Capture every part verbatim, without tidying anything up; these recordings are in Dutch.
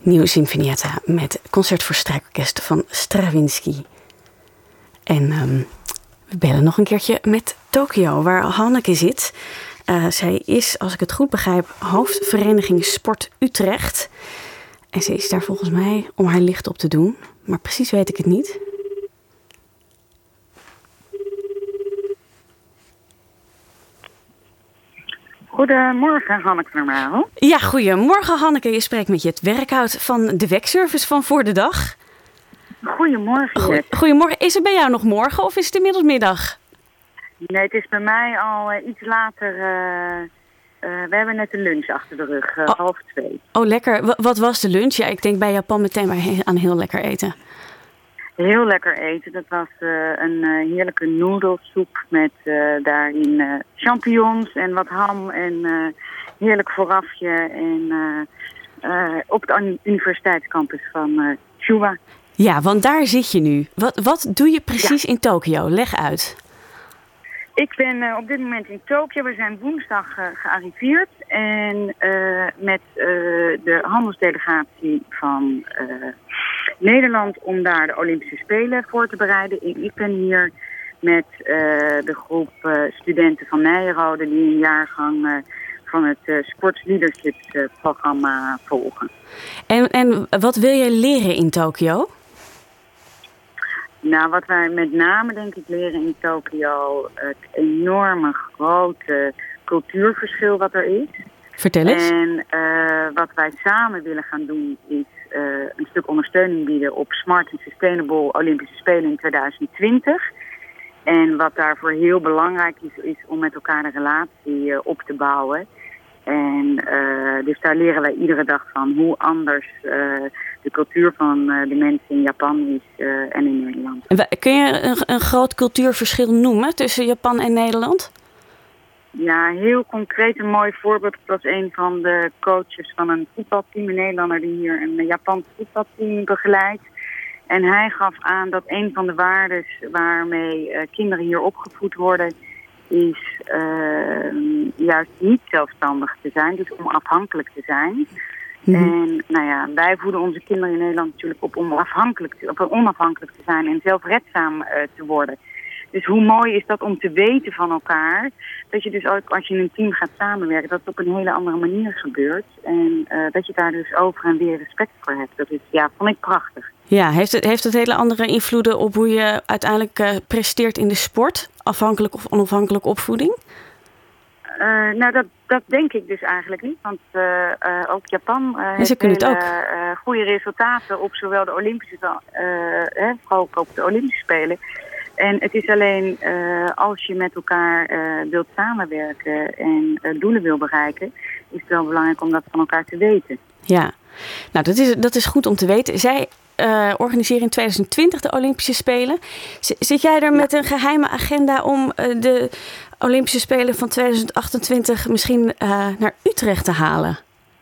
nieuwe Sinfonietta met concert voor strijkorkest van Stravinsky. En um, we bellen nog een keertje met Tokio, waar Hanneke zit. Uh, zij is, als ik het goed begrijp, hoofdvereniging Sport Utrecht. En ze is daar volgens mij om haar licht op te doen. Maar precies weet ik het niet. Goedemorgen, Hanneke Normaal. Ja, goedemorgen Hanneke. Je spreekt met je het werkhout van de wekservice van Voor de Dag. Goedemorgen. Goe- Goedemorgen. Is het bij jou nog morgen of is het inmiddels middag? Nee, het is bij mij al uh, iets later. Uh, uh, we hebben net de lunch achter de rug, uh, oh. half twee. Oh, lekker. W- wat was de lunch? Ja, ik denk bij Japan meteen maar he- aan heel lekker eten. Heel lekker eten. Dat was uh, een uh, heerlijke noedelsoep met uh, daarin uh, champignons en wat ham en uh, heerlijk voorafje. En uh, uh, op de universiteitscampus van uh, Chuba. Ja, want daar zit je nu. Wat, wat doe je precies ja. in Tokio? Leg uit. Ik ben uh, op dit moment in Tokio. We zijn woensdag uh, gearriveerd. En uh, met uh, de handelsdelegatie van uh, Nederland om daar de Olympische Spelen voor te bereiden. En ik ben hier met uh, de groep uh, studenten van Nijrode die een jaargang uh, van het uh, Sports Leadership uh, programma volgen. En, en wat wil je leren in Tokio? Nou, wat wij met name denk ik leren in Tokio, het enorme grote cultuurverschil wat er is. Vertel eens. En uh, wat wij samen willen gaan doen is uh, een stuk ondersteuning bieden op Smart and Sustainable Olympische Spelen in tweeduizend twintig. En wat daarvoor heel belangrijk is, is om met elkaar een relatie uh, op te bouwen. En uh, dus daar leren wij iedere dag van hoe anders uh, de cultuur van uh, de mensen in Japan is uh, en in Nederland. Kun je een, een groot cultuurverschil noemen tussen Japan en Nederland? Ja, heel concreet een mooi voorbeeld. Dat was een van de coaches van een voetbalteam, een Nederlander die hier een Japans voetbalteam begeleidt. En hij gaf aan dat een van de waarden waarmee uh, kinderen hier opgevoed worden is uh, juist niet zelfstandig te zijn, dus onafhankelijk te zijn. Mm-hmm. En nou ja, wij voeden onze kinderen in Nederland natuurlijk op om afhankelijk, op onafhankelijk te zijn en zelfredzaam uh, te worden. Dus hoe mooi is dat om te weten van elkaar, dat je dus ook als je in een team gaat samenwerken, dat het op een hele andere manier gebeurt. En uh, dat je daar dus over en weer respect voor hebt. Dat is, ja, vond ik prachtig. Ja, heeft het, heeft het hele andere invloeden op hoe je uiteindelijk uh, presteert in de sport? Afhankelijk of onafhankelijk opvoeding? Uh, nou, dat, dat denk ik dus eigenlijk niet. Want uh, uh, ook Japan uh, heeft hele het ook. Uh, goede resultaten op zowel de Olympische, uh, uh, vooral ook op de Olympische Spelen. En het is alleen uh, als je met elkaar uh, wilt samenwerken en uh, doelen wil bereiken, is het wel belangrijk om dat van elkaar te weten. Ja, nou dat is, dat is goed om te weten. Zij uh, organiseren in tweeduizend twintig de Olympische Spelen. Z- zit jij er ja. met een geheime agenda om uh, de Olympische Spelen van tweeduizend achtentwintig misschien uh, naar Utrecht te halen?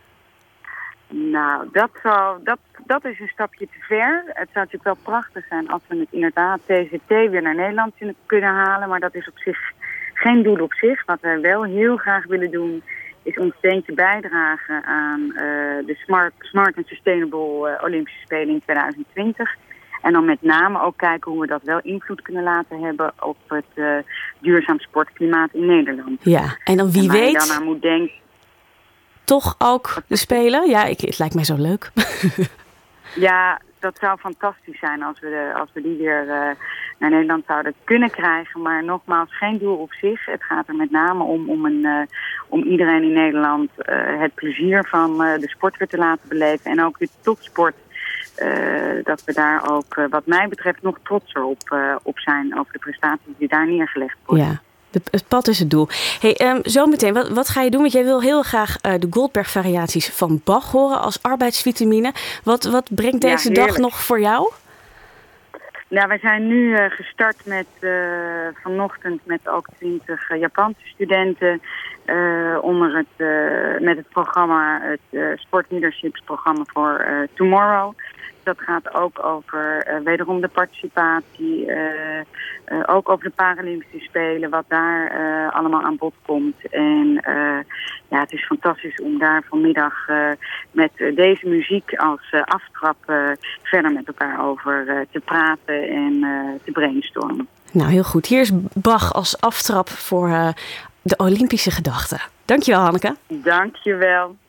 Nou, dat, zou, dat, dat is een stapje te ver. Het zou natuurlijk wel prachtig zijn als we het inderdaad T Z T weer naar Nederland kunnen halen. Maar dat is op zich geen doel op zich. Wat wij wel heel graag willen doen is ons steentje bijdragen aan uh, de Smart, Smart and Sustainable uh, Olympische Spelen in tweeduizend twintig. En dan met name ook kijken hoe we dat wel invloed kunnen laten hebben op het uh, duurzaam sportklimaat in Nederland. Ja, en dan wie en waar weet... je dan aan moet denken... Toch ook de Spelen? Ja, ik, het lijkt mij zo leuk. Ja, dat zou fantastisch zijn als we, de, als we die weer uh, naar Nederland zouden kunnen krijgen. Maar nogmaals, geen doel op zich. Het gaat er met name om om, een, uh, om iedereen in Nederland uh, het plezier van uh, de sport weer te laten beleven. En ook de topsport. Uh, dat we daar ook, uh, wat mij betreft, nog trotser op, uh, op zijn over de prestaties die daar neergelegd worden. Ja. De, het pad is het doel. Hey, um, zometeen, wat, wat ga je doen? Want jij wil heel graag uh, de Goldberg-variaties van Bach horen als arbeidsvitamine. Wat, wat brengt deze ja, dag nog voor jou? Nou, wij zijn nu uh, gestart met uh, vanochtend met ook twintig uh, Japanse studenten. Uh, onder het, uh, met het programma, het uh, Sport Leaderships programma voor uh, Tomorrow. Dat gaat ook over uh, wederom de participatie, uh, uh, ook over de Paralympische Spelen, wat daar uh, allemaal aan bod komt. En uh, ja, het is fantastisch om daar vanmiddag uh, met uh, deze muziek als uh, aftrap uh, verder met elkaar over uh, te praten en uh, te brainstormen. Nou, heel goed. Hier is Bach als aftrap voor uh, de Olympische gedachten. Dankjewel, Hanneke. Dankjewel.